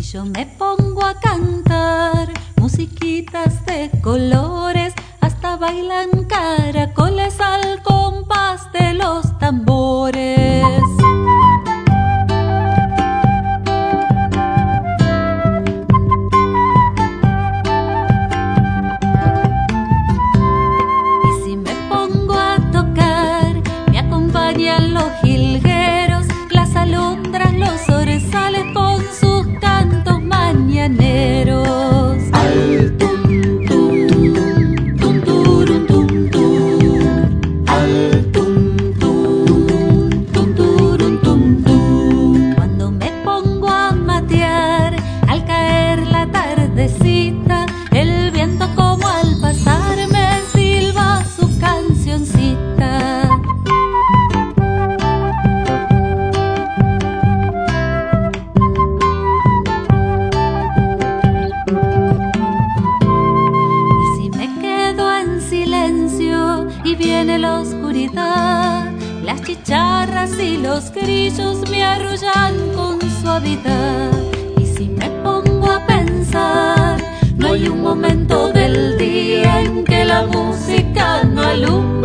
yo me pongo a cantar musiquitas de colores, hasta bailan caracoles al compás de los tambores. Y si me pongo a tocar, me acompañan los jilgueros, las alondras, los zorzales con sus cantos mañaneros. Al tum tum tum turum tum tum, al tum tum tum turum tum tum. Cuando me pongo a matear, al caer la tardecita, el viento como al pasar me silba su cancioncita. Y viene la oscuridad, las chicharras y los grillos me arrullan con suavidad. Y si me pongo a pensar, no hay un momento del día en que la música no alumbre